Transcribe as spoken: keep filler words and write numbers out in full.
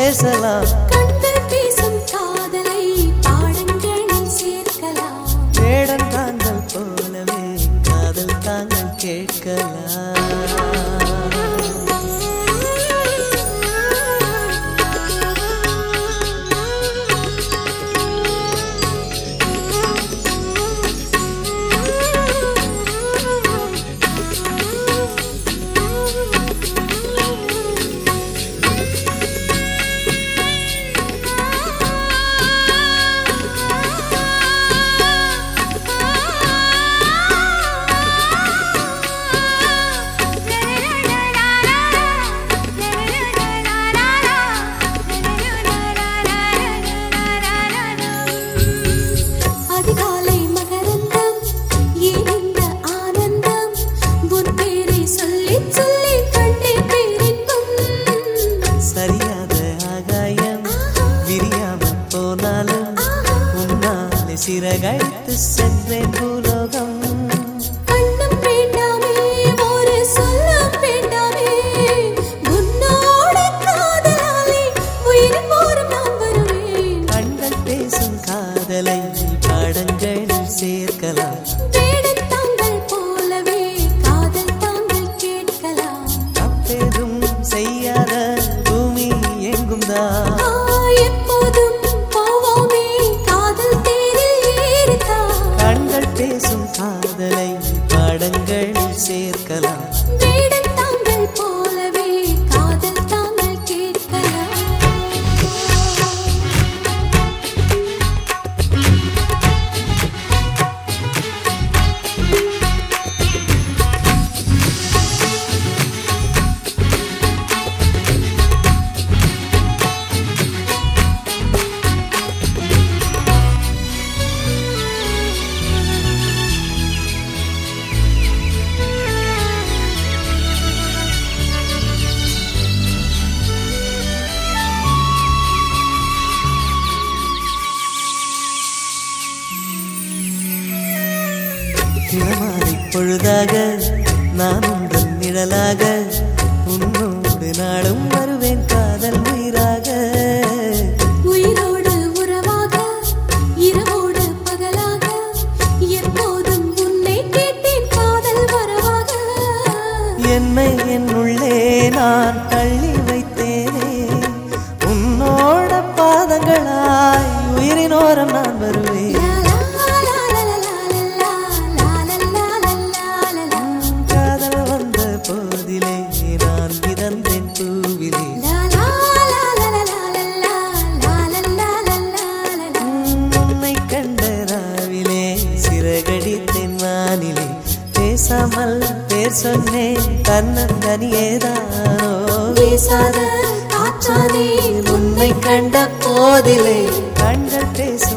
பேசலாம். கண்கள் பேசும் காதலை பாடங்களில் சேர்க்கலாம். வேடன் தாங்கள் போலவே காதல் தாங்கள் கேட்கலாம். சிறகடித்து சென்றேன் பூலோகம். கண்ணும் வேண்டாமே ஒரு சொல்லும் வேண்டாமே, உன்னோட காதலாலே உயிர் போரும் நான் வருவேன். கண்கள் பேசும் காதலை பாடங்களில் சேர்க்கலாம். வேடன் தாங்கள் போலவே காதல் தாங்கள் கேட்கலாம். அப்பேதும் செய்யாத பூமி எங்கும் தான் எப்போதும் போவோமே காதல் பேசும் காதலை பாடங்களில் சேர்க்கலாம். வேடன் தாங்கள் போலவே காதல் தாங்கள் கேட்கலாம். இளமாலை பொழுதாக நான் உங்கள் நிழலாக உன்னோடு நாடும் வருவேன் காதல் உயிராக. உயிரோடு உறவாக இரவோடு பகலாக எப்போதும் உன்னை கேட்டேன் காதல் வரவாக. என்னை என்னுள்ளே நான் தள்ளி வைத்தேனே, உன்னோட பாதங்களாய் உயிரினோரம் நான் வருவேன். பேசாமல் பேர் சொன்னேன் தன்னந்தனியேதானோ, வீசாத காற்றானே உன்னை கண்ட போதிலே கண்கள் பேசும்